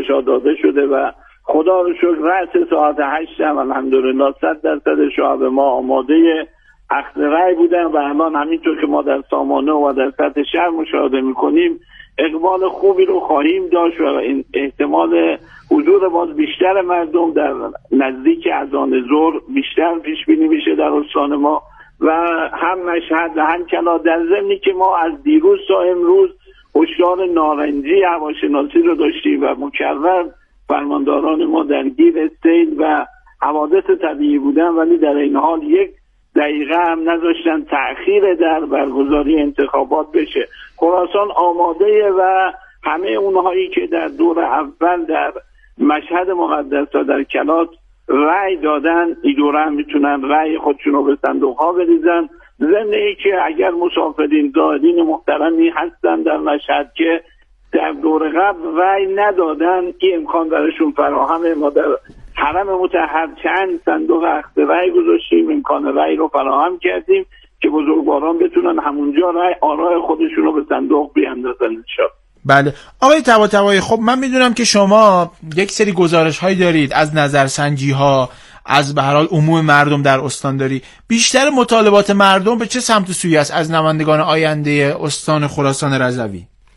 گزارش ها داده شده و خدا رو شکر رأس ساعت 8 هم الحمدلله 100% شعب ما آماده اخذ رأی بودن و الان همینطور که ما در سامانه و در سطح شهر مشاهده میکنیم اقبال خوبی رو خواهیم داشت و این احتمال حضور باز بیشتر مردم در نزدیک اذان ظهر بیشتر پیش بینی میشه در استان ما و هم مشهد و هم کلا، در ضمنی که ما از دیروز تا امروز هشدار نارنجی هواشناسی رو داشتیم و مکرر فرمانداران ما درگیر سیل و حوادث طبیعی بودن، ولی در این حال یک دقیقه هم نذاشتن تأخیر در برگزاری انتخابات بشه. خراسان آماده و همه اونهایی که در دور اول در مشهد مقدس و در کلات رأی دادن این دوره هم میتونن رأی خودشون رو به صندوق ها بریزن. ضمن ای که اگر مسافرین زائرین محترمی هستن در مشهد که در دور قبل رأی ندادن این امکان برشون فراهمه. ما در حرم مطهر چند صندوق اخذ رأی گذاشتیم، امکان رأی رو فراهم کردیم که بزرگواران بتونن همونجا رأی آرای خودشون رو به صندوق بیاندازن انشاءالله. بله آقای طباطبایی، خب من میدونم که شما یک سری گزارش هایی دارید از نظرسنجی ها، از به هر حال عموم مردم در استانداری. بیشتر مطالبات مردم به چه سمت و سویی است از نمایندگان آینده استان خراسان رضوی؟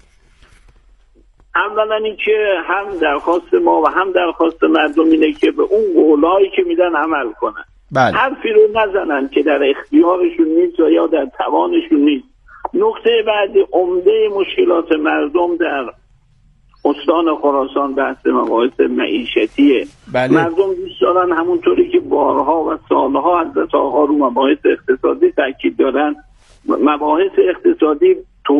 اولا این که هم درخواست ما و هم درخواست مردم اینه که به اون قولایی که میدن عمل کنن. بله. حرفی رو نزنن که در اختیارشون نیست و یا در توانشون نیست. نکته بعدی، عمده مشکلات مردم در استان خراسان بحث مباحث معیشتیه. بله. مردم دوست دارن همونطوری که بارها و سالها حضرت آقا رو مباحث اقتصادی تاکید دارن، مباحث اقتصادی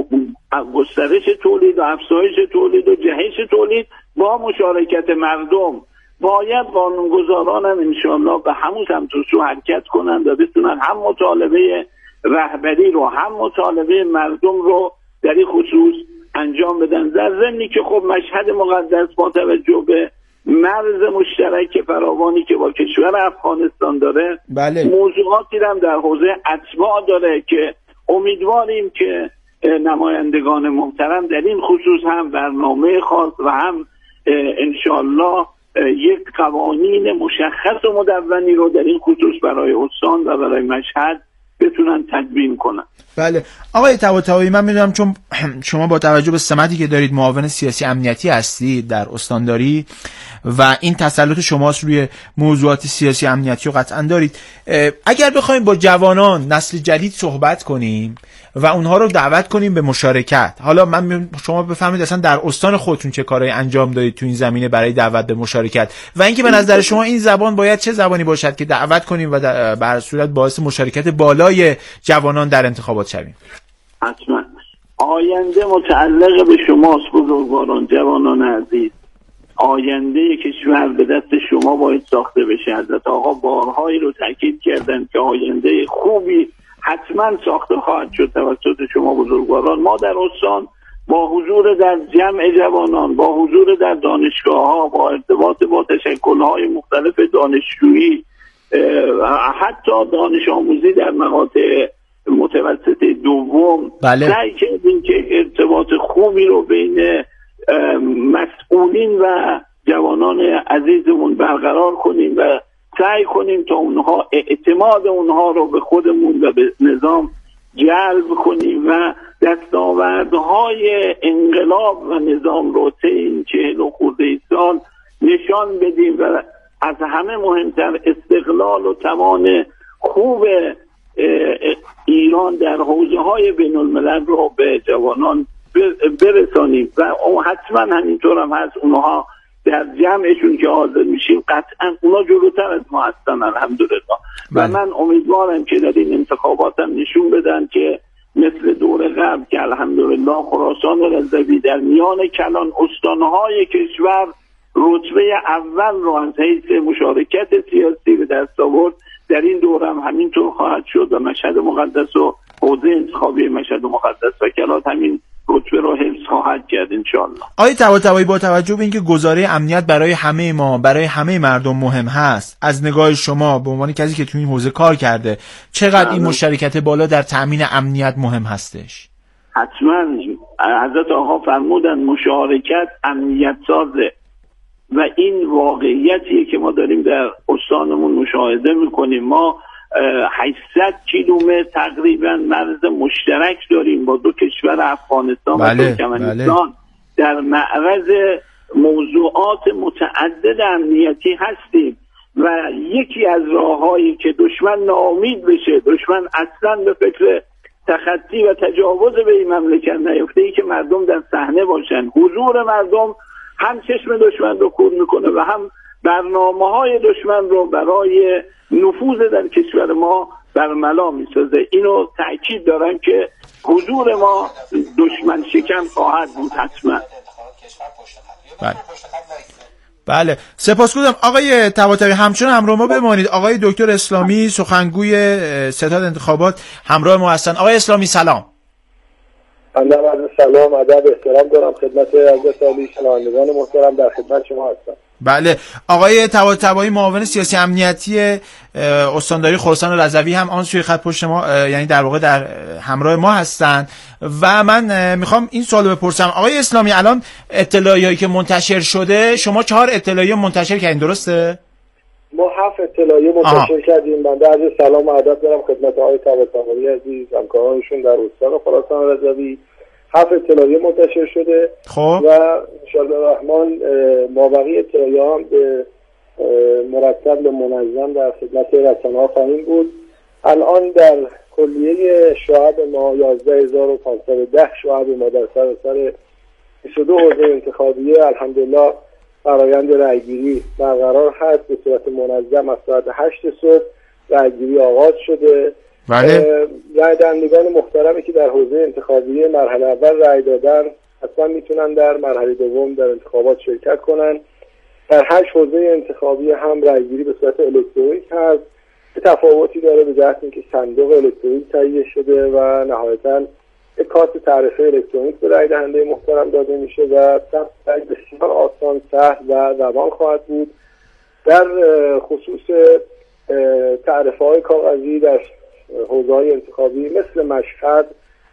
گسترش تولید و افزایش تولید و جهش تولید با مشارکت مردم. باید قانونگذاران هم انشاءالله به همون سمت و سو حرکت کنن و بتونن هم مطالبه رهبری رو هم مطالبه مردم رو در این خصوص انجام بدن. در ضمنی که خب مشهد مقدس با توجه به مرز مشترک فراوانی که با کشور افغانستان داره، بله. موضوعاتی هم در حوزه اتباع داره که امیدواریم که نمایندگان محترم در این خصوص هم برنامه خاص و هم انشاءالله یک قوانین مشخص و مدونی رو در این خصوص برای استان و برای مشهد بتونن تدوین کنن. بله آقای طباطبایی، من میدونم چون شما با توجه به سمتی که دارید معاون سیاسی امنیتی هستید در استانداری و این تسلط شماست روی موضوعات سیاسی امنیتی رو قطعا دارید، اگر بخوایم با جوانان نسل جدید صحبت کنیم و اونها رو دعوت کنیم به مشارکت، حالا شما بفهمید اصلا در استان خودتون چه کارهای انجام دادید تو این زمینه برای دعوت به مشارکت و اینکه به نظر شما این زبان باید چه زبانی باشد که دعوت کنیم و به هر صورت باعث مشارکت بالای جوانان در انتخابات شویم؟ حتما آینده متعلق به شماست بزرگواران، جوانان عزیز. آینده کشور به دست شما باید ساخته بشه. حضرت آقا بارهایی رو تاکید کردن که آینده خوبی حتما ساخته خواهد شد توسط شما بزرگواران. ما در استان با حضور در جمع جوانان، با حضور در دانشگاه ها، با ارتباط با تشکل های مختلف دانشجویی، حتی دانش آموزی در مقاطع متوسط دوم، بله. سعی کردیم که ارتباط خوبی رو بین مسئولین و جوانان عزیزمون برقرار کنیم و سعی کنیم تا اونها اعتماد اونها رو به خودمون و به نظام جلب کنیم و دستاوردهای انقلاب و نظام رو طی این 40 و خورده سال نشان بدیم و از همه مهمتر استقلال و توان خوب ایران در حوزه های بین الملل رو به جوانان برسانیم و حتما همینطور هم هست. اونها در جمعشون که حاضر میشیم قطعا اونا جلوتر از ما هستن الحمدلله. و من امیدوارم که در این انتخابات هم نشون بدن که مثل دور قبل که الحمدلله خراسان رضوی در میان کلان استانهای کشور رتبه اول رو از حیث مشارکت سیاسی به دست آورد، در این دوره هم همینطور خواهد شد و مشهد مقدس و حوزه انتخابی مشهد مقدس و کلات همین رتبه رو حفظ خواهد کرد انشاءالله. آقای طباطبایی، با توجه به اینکه گزاره امنیت برای همه ما، برای همه مردم مهم هست، از نگاه شما به عنوان کسی که تو این حوزه کار کرده چقدر این مشارکت بالا در تأمین امنیت مهم هستش؟ حتما حضرت آقا فرمودن مشارکت امنیت سازه. و این واقعیتیه که ما داریم در استانمون مشاهده میکنیم. ما 800 کیلومتر تقریبا مرز مشترک داریم با دو کشور افغانستان و ترکمنستان. در معرض موضوعات متعدد امنیتی هستیم و یکی از راههایی که دشمن ناامید بشه، دشمن اصلا به فکر تخطی و تجاوز به این مملکت نیفته، ای که مردم در صحنه باشن. حضور مردم هم چشم دشمن رو کور میکنه و هم برنامه‌های دشمن رو برای نفوذ در کشور ما برملا میسازه. اینو تأکید دارم که حضور ما دشمن شکن خواهد بود حتما. بله سپاسگزارم آقای طباطبایی، همچنان همراه ما بمانید. آقای دکتر اسلامی سخنگوی ستاد انتخابات همراه ما هستن. آقای اسلامی سلام. بنده عرض سلام، ادب، احترام دارم خدمت عزیز سالی شنوندگان محترم، در خدمت شما هستم. بله آقای طباطبایی معاون سیاسی امنیتی استانداری خراسان رضوی هم آن سوی خط پشت ما، یعنی در واقع در همراه ما هستند و من میخوام این سوالو بپرسم. آقای اسلامی، الان اطلاعیه‌ای که منتشر شده، شما 4 اطلاعیه منتشر کردین درسته؟ ما 7 اطلاعیه منتشر کردیم. بنده عرض سلام و ادب دارم خدمت آقای طباطبایی عزیز، همکارانشون در استان خراسان رضوی. 7 اطلاعیه منتشر شده. خب و انشاءالله الرحمن مابقی اطلاعیه هم به مرتب و منظم در خدمت رسانه‌ها خواهیم بود. الان در کلیه شعب ما 11510 شعب ما در سراسر 22 حوزه انتخابیه الحمدلله فرآیند رأیگیری برقرار هست. به صورت منظم از ساعت 8 صبح رأیگیری آغاز شده. بله. رای دهندگان محترمی که در حوزه انتخابیه مرحله اول رای دادن حتما میتونن در مرحله دوم در انتخابات شرکت کنن. در 8 حوزه انتخابیه هم رایگیری به صورت الکترونیک هست. تفاوتی داره به جهت اینکه صندوق الکترونیک تهیه شده و نهایتاً یک کارت تعرفه الکترونیک به رای دهنده محترم داده میشه و رای بسیار آسان، سهل و روان خواهد بود. در خصوص تعرفه‌های کاغذی در حوزه‌های انتخابی مثل مشهد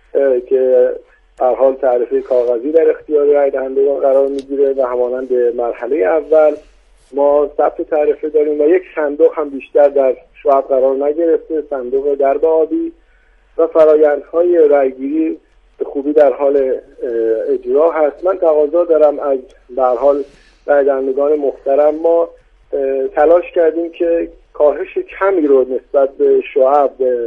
که در حال تعرفه کاغذی در اختیار رای دهندگان قرار میگیره و همانند مرحله اول ما ثبت تعرفه داریم و یک صندوق هم بیشتر در شعب قرار نگرفته، صندوق درب آبی، و فرآیندهای رایگیری به خوبی در حال اجرا هست. من تقاضا دارم از در حال رای دهندگان محترم، ما تلاش کردیم که کاهش کمی رو نسبت به شعب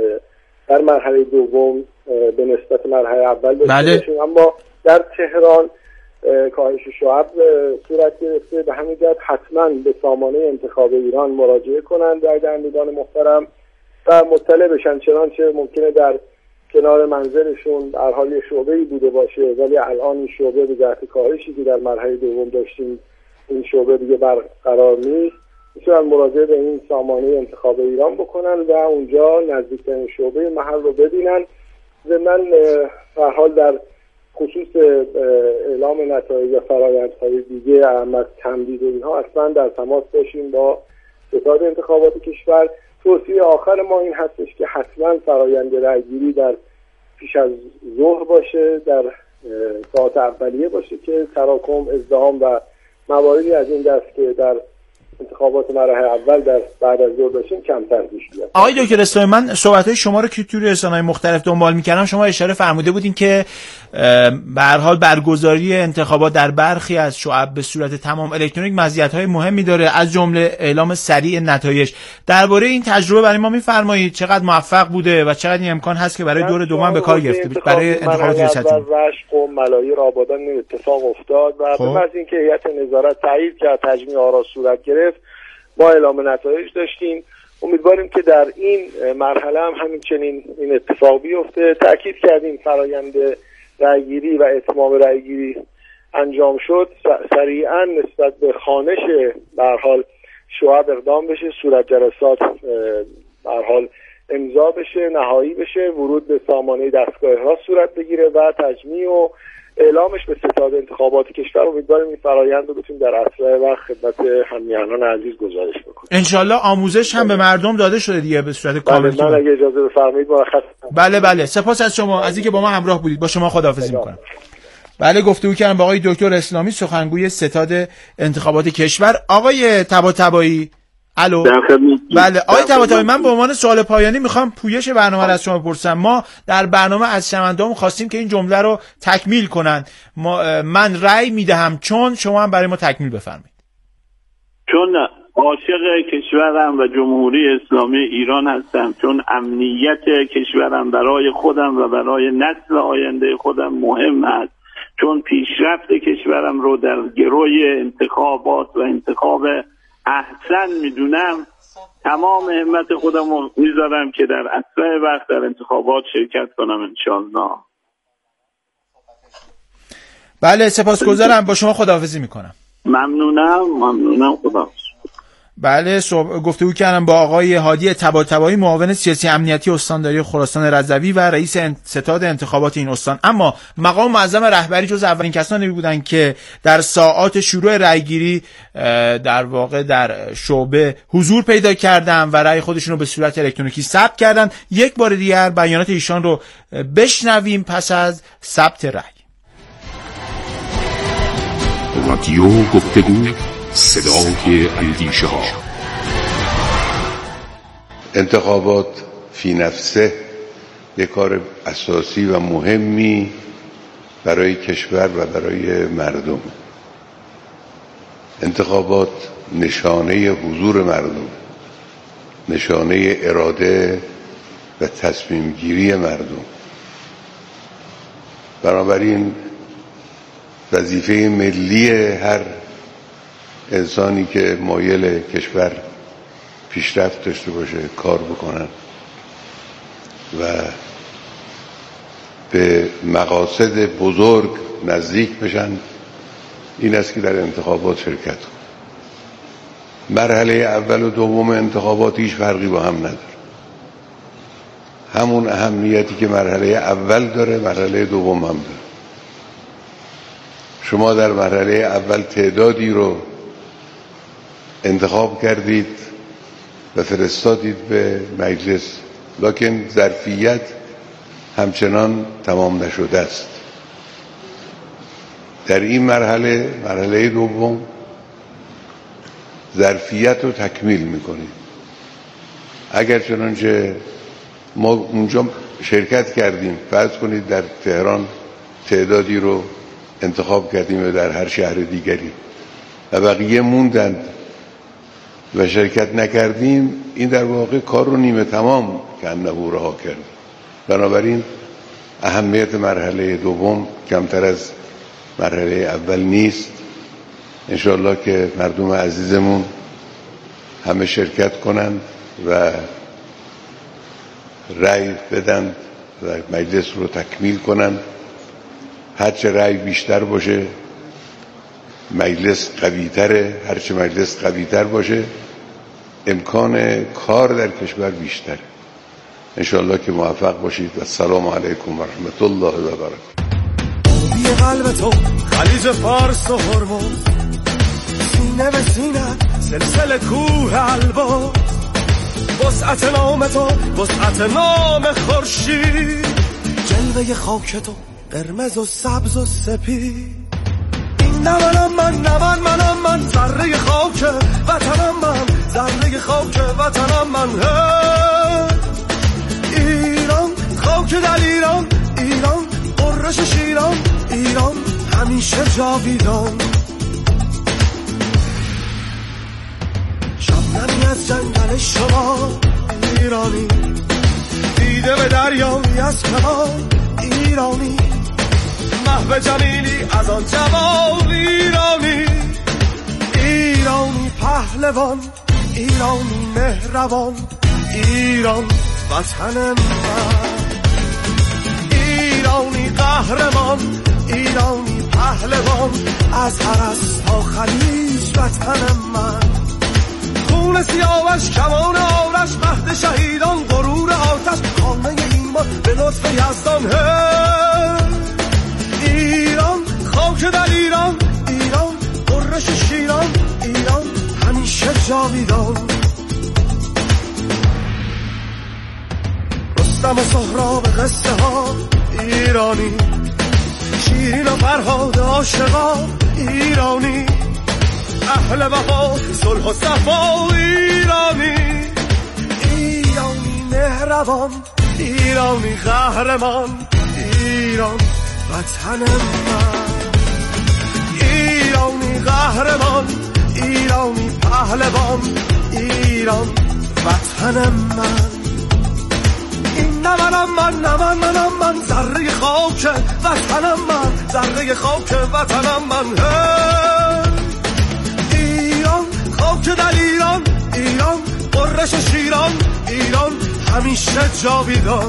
در مرحله دوم به نسبت مرحله اول داشته باشیم، اما در تهران کاهش شعب صورت گرفته. به همین جهت حتما به سامانه انتخاب ایران مراجعه کنند رای دهندگان محترم و مطلع بشن، چنانچه ممکنه در کنار منزلشون در حال یه شعبه‌ای بوده باشه ولی الان این شعبه به جهت کاهشی که در مرحله دوم داشتیم این شعبه دیگه برقرار نیست، میتونن مراجعه به این سامانه انتخاب ایران بکنن و اونجا نزدیکترین شعبه محل رو ببینن. من در حال در خصوص اعلام نتایج و فرآیندهای دیگه اهمیت تمدید اینها اصلا در تماس باشیم با ستاد انتخابات کشور. توصیه آخر ما این هستش که حتما فرآیند رأیگیری در پیش از ظهر باشه، در ساعات اولیه باشه که تراکم، ازدحام و مواردی از این دست که در انتخابات مرحله اول در بعد از ظهر داشتیم کمتر پیش بیاد. آقای دکتر اسلامی، من صحبت‌های شما رو که توی رسانه‌های مختلف دنبال می‌کردم، شما اشاره فرموده بودین که به هر حال برگزاری انتخابات در برخی از شعب به صورت تمام الکترونیک مزیت‌های مهمی داره، از جمله اعلام سریع نتایج. درباره این تجربه برای ما می‌فرمایید چقدر موفق بوده و چقدر این امکان هست که برای دور دوم به کار گرفته برای انتخابات ریاست جمهوری؟ رشت و ملایی و آبادان این اتفاق افتاد و به محض اینکه هیئت نظارت تایید کرد تجمیع آرا صورت گرفت، ما اعلام نتایج داشتیم. امیدواریم که در این مرحله هم همچنین این اتفاق بیفته. تأکید کردیم فرآیند رأیگیری و اتمام رأیگیری انجام شد، سریعا نسبت به خوانش به هر حال شعب اقدام بشه، صورت جلسات به هر حال امضا بشه، نهایی بشه، ورود به سامانه دستگاه احراز صورت بگیره و تجمیع و اعلامش به ستاد انتخابات کشور. امیدواریم این فرآیند رو بتونیم در اسرع وقت خدمت همیهنان عزیز گزارش بکنیم. انشالله آموزش هم به مردم داده شده دیگه به صورت کامل. من اگه اجازه بفرمایید مرخص. بله سپاس از شما از اینکه با ما همراه بودید. با شما خداحافظی می‌کنم. بله، گفتگو کردم با آقای دکتر اسلامی، سخنگوی ستاد انتخابات کشور. آقای طباطبایی، الو. بله آقای طباطبایی، من به عنوان سوال پایانی میخوام پویش برنامه رو از شما بپرسم. ما در برنامه از شنوندهامون خواستیم که این جمله رو تکمیل کنن. من رأی میدهم چون، شما هم برای ما تکمیل بفرمایید. چون عاشق کشورم و جمهوری اسلامی ایران هستم، چون امنیت کشورم برای خودم و برای نسل آینده خودم مهم است، چون پیشرفت کشورم رو در گروی انتخابات و انتخاب احسن میدونم، تمام همت خودم رو میذارم که در اسرع وقت در انتخابات شرکت کنم انشالله. بله سپاسگزارم، با شما خداحافظی میکنم. ممنونم خدا. بله گفتگو کردم با آقای هادی طباطبایی، معاون سیاسی امنیتی استانداری خراسان رضوی و رئیس ستاد انتخابات این استان. اما مقام معظم رهبری جز اولین کسانی بودند که در ساعات شروع رأیگیری در واقع در شعبه حضور پیدا کردند و رأی خودشون رو به صورت الکترونیکی ثبت کردند. یک بار دیگر بیانات ایشان رو بشنویم پس از ثبت رأی. رادیو گفتگو، صدای اندیشه ها. انتخابات فی نفسه یک کار اساسی و مهمی برای کشور و برای مردم. انتخابات نشانه حضور مردم، نشانه اراده و تصمیم گیری مردم. بنابراین وظیفه ملی هر انسانی که مایل کشور پیشرفت داشته باشه کار بکنن و به مقاصد بزرگ نزدیک بشن، این است که در انتخابات شرکت کن. مرحله اول و دوم انتخابات هیچ فرقی با هم نداره. همون اهمیتی که مرحله اول داره مرحله دوم هم داره. شما در مرحله اول تعدادی رو انتخاب کردید و فرستادید به مجلس، لکن ظرفیت همچنان تمام نشده است. در این مرحله دوم ظرفیت رو تکمیل میکنید. اگر چنانچه ما اونجا شرکت کردیم، فرض کنید در تهران تعدادی رو انتخاب کردیم و در هر شهر دیگری و بقیه موندند و شرکت نکردیم، این در واقع کار رو نیمه تمام کنه رها کرد. بنابراین اهمیت مرحله دوم کمتر از مرحله اول نیست. انشاءالله که مردم عزیزمون همه شرکت کنند و رأی بدن و مجلس رو تکمیل کنند. هرچه رأی بیشتر باشه مجلس قوی‌تره، هرچه مجلس قوی‌تر باشه امکان کار در کشور بیشتره. انشاءالله که موفق باشید و السلام علیکم و رحمت الله و برکاته. بی قلب تو خلیج فارس و هرمز، سینه به سینه سلسله کوه البرز، وسعت نام تو وسعت نام خورشید، جلوه خاک تو قرمز و سبز و سپید. این منم من ذره خاک وطنم، من ذره خاک وطنم، من ایران، خاک در ایران، ایران قرش شیران، ایران همیشه جاویدان. شبنمی از جنگل شما ایرانی، دیده به دریایی از کمان ایرانی، محو جمیلی از آن جمال ایرانی، ایرانی پهلوان، ایرانی مهربان، ایران وطن من، ایرانی قهرمان، ایرانی پهلوان، از هرس تا خلیج وطن من. خون سیاوش کمان آرش، مهد شهیدان غرور آتش، خانه ایمان به لطف یزدان. ایران، خاک در ایران، ایران قرش شیران، ایران همیشه جاویدان. رستم و سهراب قصه ها ایرانی، شیرین و فرهاد عاشقا ایرانی، اهل وفا صلح و صفا ایرانی، ایرانی مهربان، ایرانی قهرمان، ایران وطن من، ایرانی قهرمان، ایرانی پهلوان، ایران وطن من. این نه من ذره خاک وطنم من، ذره خاک وطنم من. ایران خاک در ایران، ایران قرش شیران، ایران همیشه جاویدان.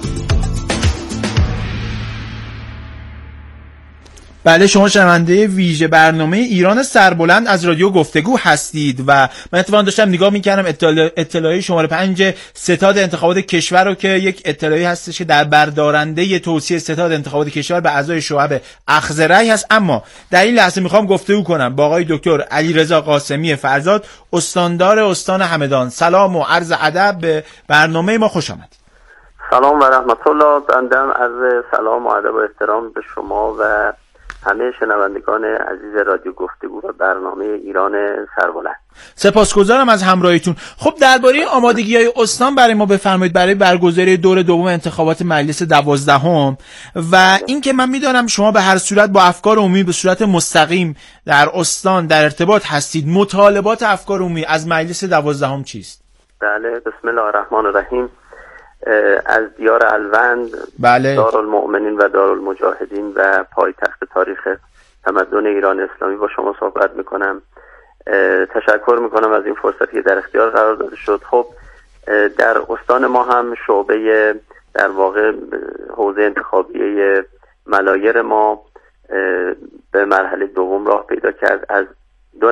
بله، شما شنونده ویژه برنامه ایران سربلند از رادیو گفتگو هستید و من اتفاقا داشتم نگاه میکردم اطلاعیه شماره 5 ستاد انتخابات کشور رو که یک اطلاعیه هستش که در بردارنده توصیه ستاد انتخابات کشور به اعضای شعب اخذ رأی هست. اما در این لحظه میخوام گفتگو کنم با آقای دکتر علیرضا قاسمی فرزاد، استاندار استان همدان. سلام و عرض ادب، به برنامه ما خوش آمدید. سلام و رحمت الله. بنده عرض سلام و ادب و احترام به شما و همه شنوندگان عزیز رادیو گفتگو و برنامه ایران سربلند. سپاسگزارم از همراهیتون. خب درباره آمادگی‌های استان برای ما بفرمایید برای برگزاری دور دوم انتخابات مجلس 12 و اینکه من میدانم شما به هر صورت با افکار عمومی به صورت مستقیم در استان در ارتباط هستید. مطالبات افکار عمومی از مجلس 12 چیست؟ بله، بسم الله الرحمن الرحیم. از دیار الوند، بله، دارالمؤمنین و دارالمجاهدین و پایتخت تاریخ تمدن ایران اسلامی با شما صحبت میکنم. تشکر میکنم از این فرصتی که در اختیار قرار داده شد. خب در استان ما هم شعبه در واقع حوزه انتخابیه ملایر ما به مرحله دوم راه پیدا کرد. از 2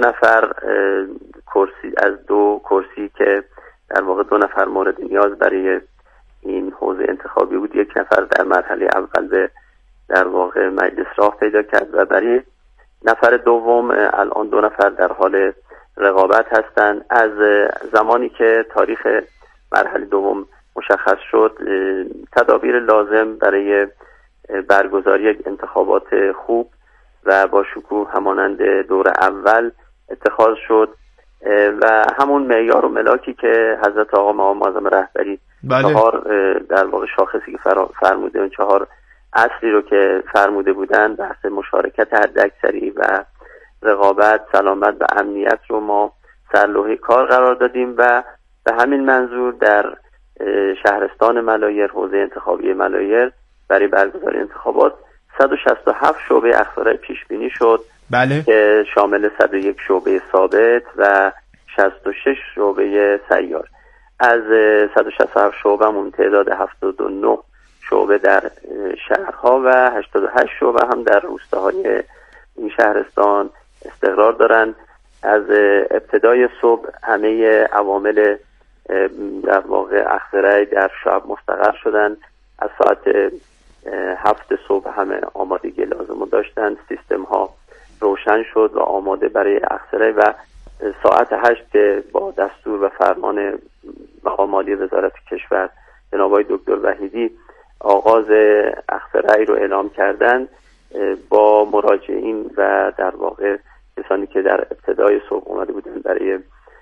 کرسی که در واقع 2 نفر مورد نیاز برای این حوزه انتخابی بود، 1 نفر در مرحله اول به در واقع مجلس راه پیدا کرد و برای نفر دوم الان 2 نفر در حال رقابت هستند. از زمانی که تاریخ مرحله دوم مشخص شد، تدابیر لازم برای برگزاری انتخابات خوب و با شکوه همانند دور اول اتخاذ شد و همون معیار و ملاکی که حضرت آقا مقام معظم رهبری 4 در واقع شاخصی که فرموده، اون 4 اصلی رو که فرموده بودن، بحث مشارکت حداکثری و رقابت، سلامت و امنیت رو ما سرلوحه کار قرار دادیم و به همین منظور در شهرستان ملایر، حوزه انتخابی ملایر، برای برگزاری انتخابات 167 شعبه اخضر پیش بینی شد. بله، که شامل 101 شعبه ثابت و 66 شعبه سیار. از 167 شعبهمون تعداد 79 شعبه در شهرها و 88 شعبه هم در روستاهای این شهرستان استقرار دارن. از ابتدای صبح همه عوامل در واقع اخضر در شعب مستقر شدن. از ساعت 7 صبح همه آمادگی لازم داشتن، سیستم ها روشن شد و آماده برای اخضر و ساعت 8 که با دستور و فرمان مقام مالی وزارت کشور جناب آقای دکتر وحیدی آغاز اخضر رو اعلام کردن، با مراجعین و در واقع کسانی که در ابتدای صبح اومده بودن برای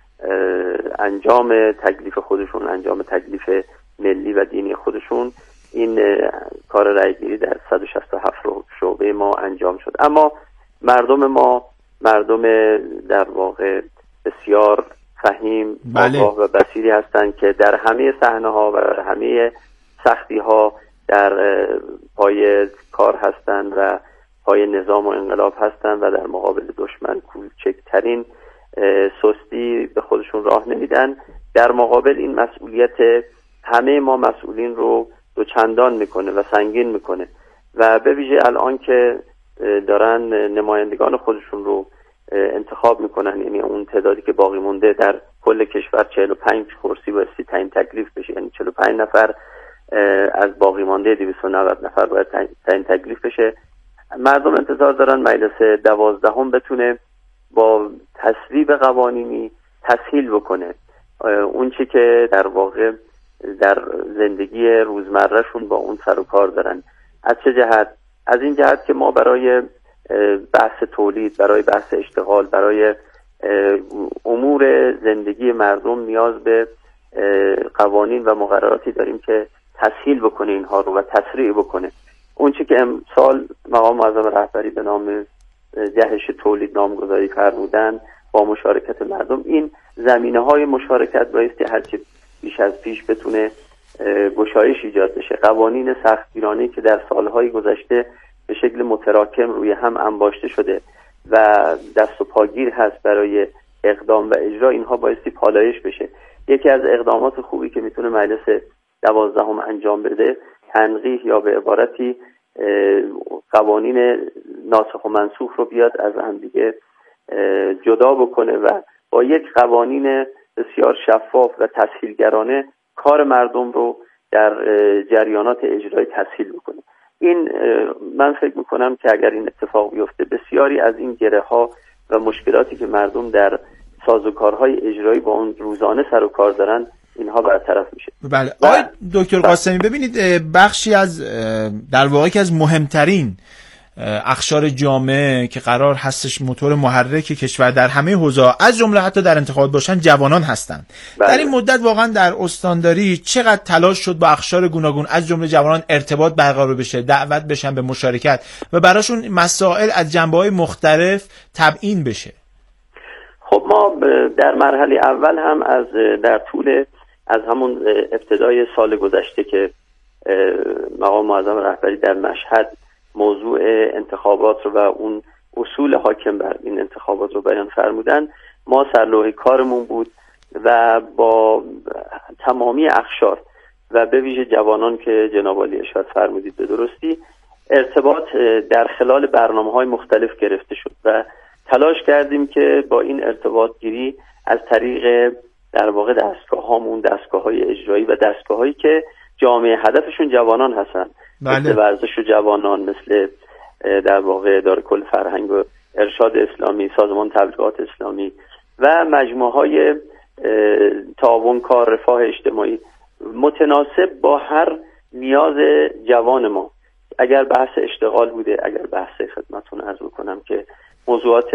انجام تکلیف خودشون، انجام تکلیف ملی و دینی خودشون، این کار رأیگیری در 167 شعبه ما انجام شد. اما مردم ما مردم در واقع بسیار فهیم، آگاه و بصیری هستند که در همه صحنه‌ها و در همه سختی‌ها در پای کار هستند و پای نظام و انقلاب هستند و در مقابل دشمن کوچکترین سستی به خودشون راه نمیدن. در مقابل این مسئولیت همه ما مسئولین رو دوچندان میکنه و سنگین میکنه و به ویژه الان که دارن نمایندگان خودشون رو انتخاب میکنن، یعنی اون تعدادی که باقی مونده در کل کشور 45 کرسی بایستی تعیین تکلیف بشه، یعنی 45 نفر از باقی مانده 290 نفر باید تعیین تکلیف بشه. مردم انتظار دارن مجلس 12 بتونه با تصویب قوانینی تسهیل بکنه اون چی که در واقع در زندگی روزمرهشون با اون سر و کار دارن. از چه جهت؟ از این جهت که ما برای بحث تولید، برای بحث اشتغال، برای امور زندگی مردم نیاز به قوانین و مقرراتی داریم که تسهیل بکنه اینها رو و تسریع بکنه. اون چی که امسال مقام معظم رهبری به نام جهش تولید نامگذاری فرمودن با مشارکت مردم، این زمینه‌های مشارکت بایستی هرچی بیش از پیش بتونه گشایش ایجاد بشه. قوانین سختگیرانه‌ای که در سالهای گذشته به شکل متراکم روی هم انباشته شده و دست و پاگیر هست برای اقدام و اجرا، اینها بایستی پالایش بشه. یکی از اقدامات خوبی که میتونه مجلس 12 انجام بده، تنقیح یا به عبارتی قوانین ناسخ و منسوخ رو بیاد از هم دیگه جدا بکنه و با یک قوانین بسیار شفاف و تسهیلگرانه کار مردم رو در جریانات اجرایی تسهیل بکنه. این من فکر میکنم که اگر این اتفاق بیفته، بسیاری از این گره ها و مشکلاتی که مردم در سازوکارهای اجرایی با اون روزانه سر و کار دارن، اینها برطرف میشه. بله. آقای دکتر قاسمی، ببینید بخشی از در واقع که از مهمترین اقشار جامعه که قرار هستش موتور محرک کشور در همه حوزه، از جمله حتی در انتخابات باشن، جوانان هستند. در این مدت واقعا در استانداری چقدر تلاش شد با اقشار گوناگون از جمله جوانان ارتباط برقرار بشه، دعوت بشن به مشارکت و براشون مسائل از جنبه‌های مختلف تبیین بشه؟ خب ما در مرحله اول هم در طول از همون ابتدای سال گذشته که مقام معظم رهبری در مشهد موضوع انتخابات رو و اون اصول حاکم بر این انتخابات رو بیان فرمودن، ما سرلوحه کارمون بود و با تمامی اقشار و به ویژه جوانان که جناب عالی اشاره فرمودید به درستی، ارتباط در خلال برنامه‌های مختلف گرفته شد و تلاش کردیم که با این ارتباط گیری از طریق در واقع دستگاه‌هامون، دستگاه‌های اجرایی و دستگاه‌هایی که جامعه هدفشون جوانان هستن، مثل ورزش و جوانان، مثل در واقع اداره کل فرهنگ و ارشاد اسلامی، سازمان تبلیغات اسلامی و مجموعه‌های تعاون کار رفاه اجتماعی، متناسب با هر نیاز جوان ما. اگر بحث اشتغال بوده، اگر بحث خدمتتون عرض بکنم که موضوعات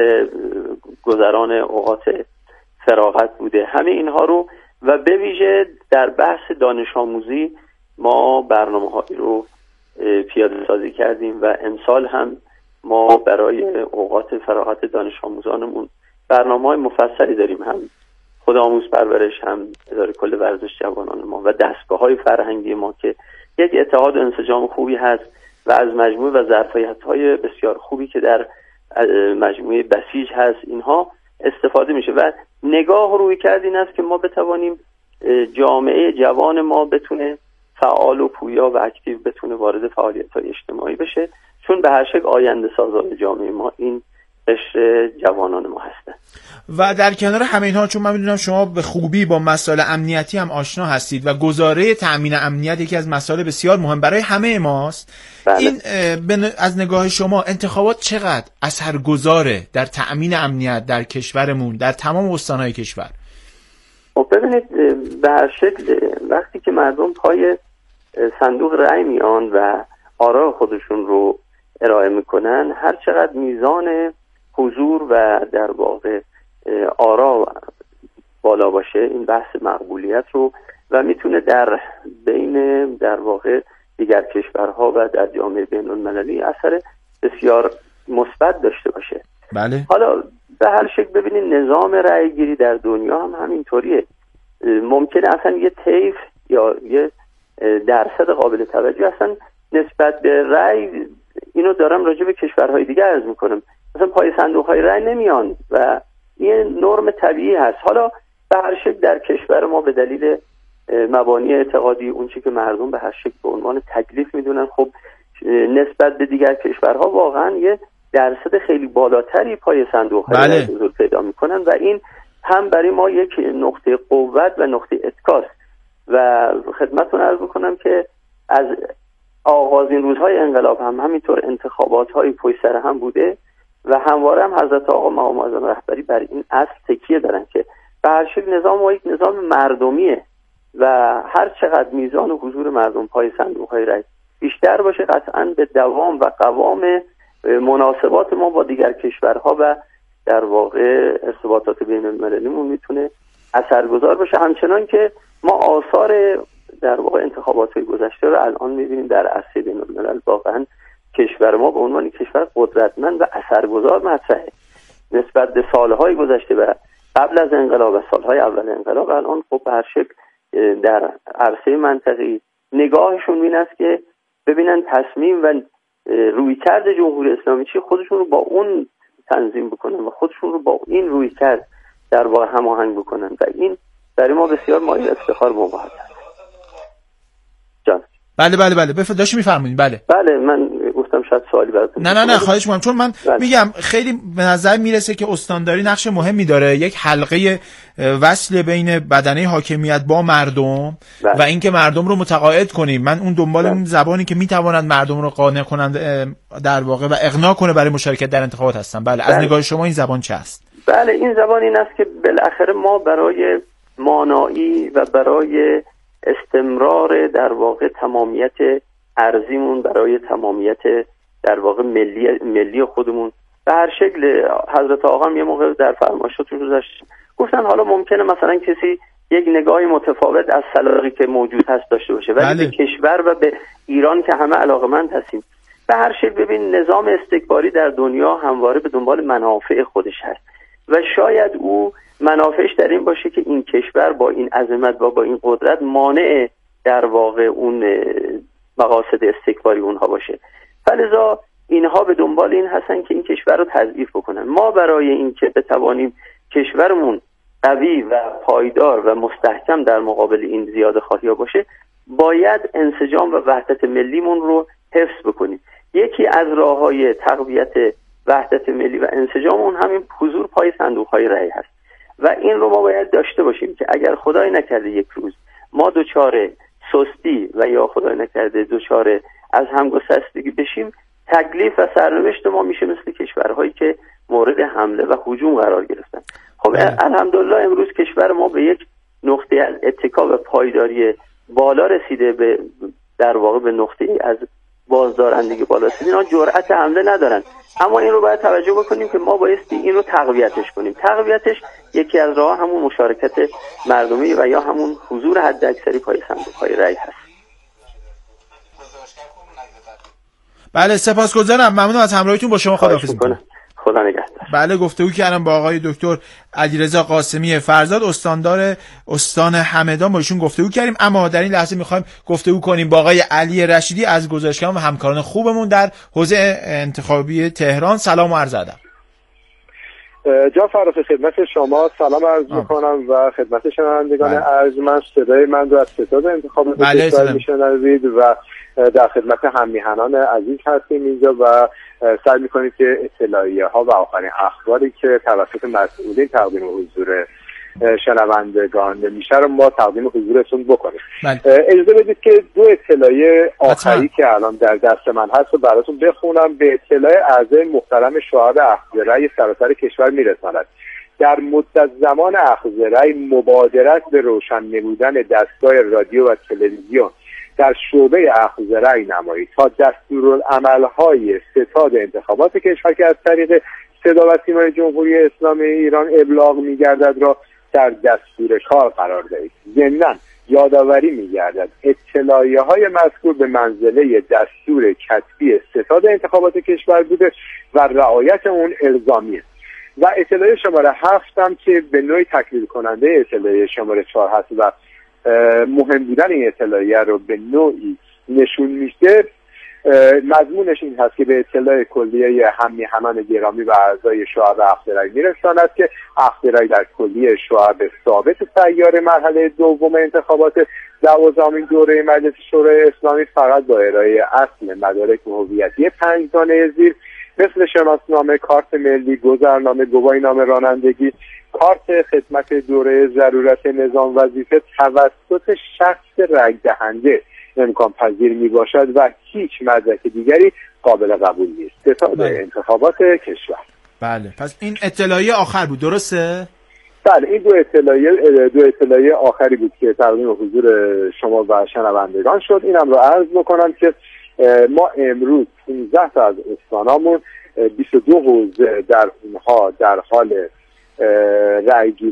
گذران اوقات فراغت بوده، همه اینها رو و به ویژه در بحث دانش آموزی ما برنامه‌هایی رو پیاده سازی کردیم و امسال هم ما برای اوقات فراغت دانش آموزانمون برنامه‌های مفصلی داریم، هم خودآموز پرورش، هم اداره کل ورزش جوانان ما و دستگاه‌های فرهنگی ما که یک اتحاد و انسجام خوبی هست و از مجموعه و ظرفیت‌های بسیار خوبی که در مجموعه بسیج هست، اینها استفاده میشه و نگاه روی کرد این است که ما بتوانیم جامعه جوان ما بتونه فعال و پویا و اکتیو بتونه وارد فعالیت‌های اجتماعی بشه، چون به هر شکل آینده سازان جامعه ما این قشر جوانان ما هستن. و در کنار همه اینها، چون من میدونم شما به خوبی با مسائل امنیتی هم آشنا هستید و گزاره تأمین امنیت یکی از مسائل بسیار مهم برای همه ماست. بله. این از نگاه شما انتخابات چقدر اثرگذاره در تأمین امنیت در کشورمون، در تمام استان‌های کشور؟ خب ببینید، به هر شکل وقتی که مردم پای صندوق رأی میان و آرا خودشون رو ارائه میکنن، هر چقدر میزان حضور و در واقع آرا بالا باشه، این بحث مقبولیت رو و میتونه در بین در واقع دیگر کشورها و در جامعه بین المللی اثر بسیار مثبت داشته باشه. بله. حالا به هر شکل ببینید نظام رأی گیری در دنیا هم همینطوریه. ممکنه اصلا یه طیف یا یه درصد قابل توجه اصلا نسبت به رأی، اینو دارم راجع به کشورهای دیگه عرض میکنم، مثلا پای صندوق‌های رأی نمیان و این نرم طبیعی هست. حالا به هر شکل در کشور ما به دلیل مبانی اعتقادی اون چیزی که مردم به هر شکل به عنوان تکلیف میدونن، خب نسبت به دیگر کشورها واقعا یه درصد خیلی بالاتری پای صندوق‌های رأی حضور پیدا میکنن و این هم برای ما یک نقطه قوت و نقطه اتکاست و خدمتتون عرض میکنم که از آغازین روزهای انقلاب هم همینطور انتخابات‌های پشت سر هم بوده و همواره هم حضرت آقا مقام معظم رهبری بر این اصل تکیه دارن که به هر شکل نظام ما یک نظام مردمیه و هر چقدر میزان حضور مردم پای صندوق‌های رأی بیشتر باشه، قطعاً به دوام و قوام مناسبات ما با دیگر کشورها و در واقع ارتباطات بین المللیمون میتونه اثرگذار باشه. همچنان که ما آثار در واقع انتخابات گذشته رو الان میبینیم در عرصه بین الملل، واقعاً کشور ما به عنوان کشور قدرتمند و اثرگذار مطرحه نسبت به سالهای گذشته و قبل از انقلاب و سالهای اول انقلاب. الان خب به هر شکل در عرصه منطقی نگاهشون این است که ببینن تصمیم و رویکرد جمهوری اسلامی چی، خودشون رو با اون تنظیم بکنن و خودشون رو با این رویکرد در واقع هماهنگ بکنن و این برای ما بسیار مایه افتخار مباح است. جان بله داشتی میفرمایید. بله من گفتم شاید سوالی براتون. نه خواهش می‌کنم، چون من میگم خیلی به نظر میرسه که استانداری نقش مهمی داره، یک حلقه وصل بین بدنه حاکمیت با مردم و اینکه مردم رو متقاعد کنیم. من اون دنبال اون زبانی که میتواند مردم رو قانع کنند در واقع و اقناع کنه برای مشارکت در انتخابات هستم. بله از نگاه شما این زبان چه است؟ بله این زبان این است که بالاخره ما برای مانایی و برای استمرار در واقع تمامیت ارضیمون، برای تمامیت در واقع ملی خودمون به هر شکل، حضرت آقا هم یه موقع در فرمایشاتون گذاشت گفتن حالا ممکنه مثلا کسی یک نگاهی متفاوت از سلاقی که موجود هست داشته باشه، ولی به کشور و به ایران که همه علاقمند هستیم به هر شکل ببین نظام استکباری در دنیا همواره به دنبال منافع خودش هست و شاید او منافعش در این باشه که این کشور با این عظمت و با این قدرت مانع در واقع اون مقاصد استکباری اونها باشه. فلذا اینها به دنبال این هستن که این کشور رو تضعیف بکنن. ما برای این که بتوانیم کشورمون قوی و پایدار و مستحکم در مقابل این زیاده خواهی ها باشه، باید انسجام و وحدت ملیمون رو حفظ بکنیم. یکی از راه‌های تقویت وحدت ملی و انسجام اون همین حضور پای صندوق‌های رأی هست و این رو ما باید داشته باشیم که اگر خدای نکرده یک روز ما دچار سستی و یا خدای نکرده دچار از هم گسستگی بشیم، تکلیف و سرنوشت ما میشه مثل کشورهایی که مورد حمله و هجوم قرار گرفتن. خب الحمدلله امروز کشور ما به یک نقطه از اتکا و پایداری بالا رسیده، به در واقع به نقطه از بازدارندگی بالا رسیده. اینا جرأت حمله ندارن، اما این رو باید توجه بکنیم که ما بایستی این رو تقویتش کنیم. تقویتش یکی از راه همون مشارکت مردمی و یا همون حضور حداکثری پای صندوق‌های رأی هست. بله سپاسگزارم، ممنون از همراهیتون با شما. خداحافظ می‌کنم. خدا نگهدار. بله گفتگو کردم با آقای دکتر علیرضا قاسمی فرزاد، استاندار استان همدان، با ایشون گفتگو کردیم. اما در این لحظه می‌خوایم گفتگو کنیم با آقای علی رشیدی از گزارشگران و همکاران خوبمون در حوزه انتخابی تهران. سلام و عرض ادب. جان فرخی خدمت شما سلام عرض میکنم و خدمت شنوندگان ارجمند. صدای من رو از ستاد انتخابات کشور میشنوید و در خدمت هم‌میهنان عزیز هستیم اینجا و سعی میکنیم که اطلاعیه ها و آخرین اخباری که توسط مسئولین تقدیم حضور شنوندگان میشه رو ما تقدیم حضورتون بکنیم. اجازه بدید که دو اطلاعیه آخری که الان در دست من هست رو براتون بخونم. به اطلاع اعضای محترم شعب اخذ رأی سراسر کشور میرساند. در مدت زمان اخذ رأی مبادرت به روشن نمودن دستگاه رادیو و تلویزیون در شعبه اخذ رأی نمایید تا دستورالعمل‌های ستاد انتخابات کشور که از طریق صدا و سیمای جمهوری اسلامی ایران ابلاغ می‌گردد را در دستور کار قرار دهید. ضمناً یادآوری می‌گردد اطلاعیه‌های مذکور به منزله دستور کتبی ستاد انتخابات کشور بوده و رعایت اون الزامی است. و اطلاعیه شماره 7 هم که به نوعی تکمیل کننده اطلاعیه شماره 4 هست و مهم بودن این اطلاعیه رو به نوعی نشون میده، مضمونش این هست که به اطلاع کلیه هم‌میهنان گرامی و اعضای شعب اخذ رأی میرساند که اخذ رأی در کلیه شعب ثابت سیار مرحله دوم انتخابات 12مین دوره مجلس شورای اسلامی فقط با ارائه اصل مدارک هویتی 5 دانه زیر مثل شناسنامه، کارت ملی، گذرنامه، گواهینامه رانندگی، کارت خدمت دوره ضرورت نظام وظیفه توسط شخص رأی دهنده امکان پذیر می باشد و هیچ مدرک دیگری قابل قبول نیست. ستاد انتخابات کشور. بله پس این اطلاعیه آخر بود، درسته؟ بله این دو اطلاعیه آخری بود که تقدیم حضور شما و شنوندگان شد. اینم رو عرض بکنم که ما امروز 15 تا از استانامون 22 حوزه در اونها در حال رأیگیری